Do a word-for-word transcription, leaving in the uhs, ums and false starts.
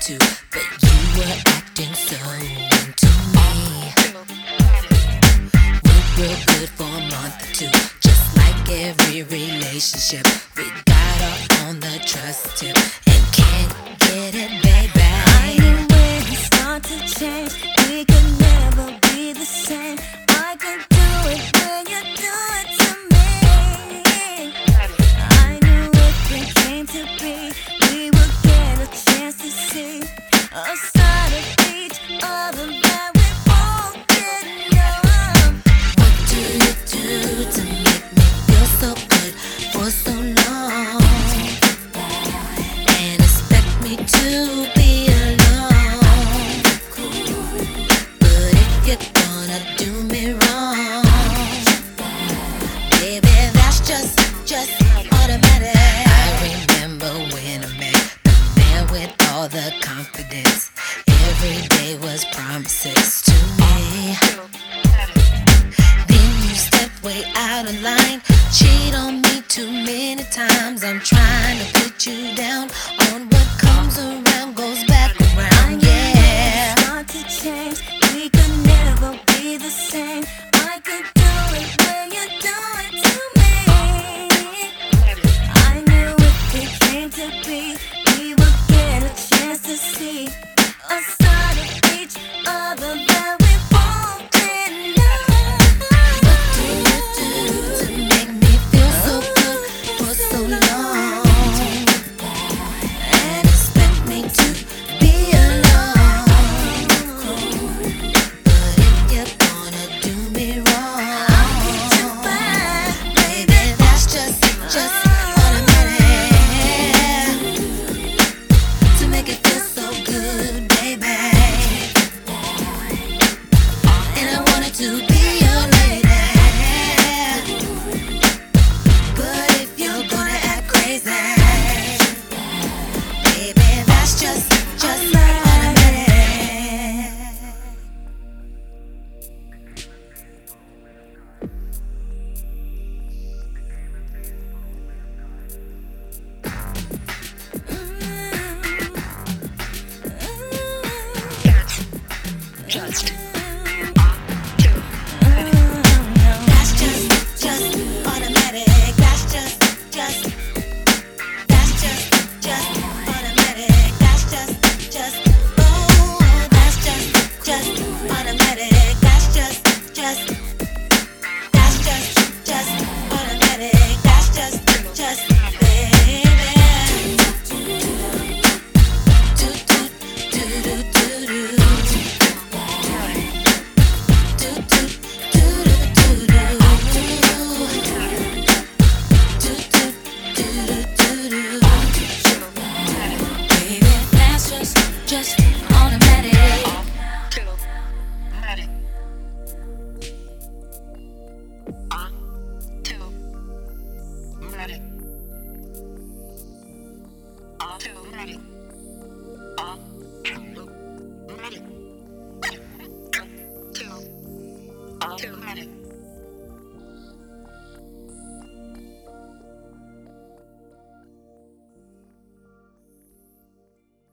too, but you were acting so into me. Went real good for a month or two, just like every relationship. We got off on the trust tip and can't get it, baby. I knew when you start to change, we could never be the same. I could do it when you do it to me. I knew if it came to be, we would get a chance to see a side of each other that we both didn't know. What do you do to make me feel so good for so long and expect me to be alone? But if you're gonna do me wrong, baby, that's just, just automatic. I remember when I met the man with all the confidence. Every day was promises to me. Then you step way out of line, cheat on me too many times. I'm trying to put you down on what comes around goes back around, yeah. Start to change, we could never be the same. I could do it when you do it to me. I knew if it came to be, we would get a chance to see a side of each other that we both didn't know. What do you do to make me feel so good for so long and expect me to be alone? But if you're gonna do me wrong, I'll get you back, baby, that's just, just automatic. To make it feel so good, baby. And I wanted to be your lady. But if you're gonna act crazy, baby, that's just, just automatic. Just That's just, just automatic. That's just, just. That's just, just automatic. That's just, just. Oh, that's just, just automatic. That's just, just. That's just, just automatic. That's just, just baby. Do do do do do do. Do do do do do do. Do do do do do. Baby, that's just, just automatic. Automatic. Automatic. Automatic. Automatic. Automatic.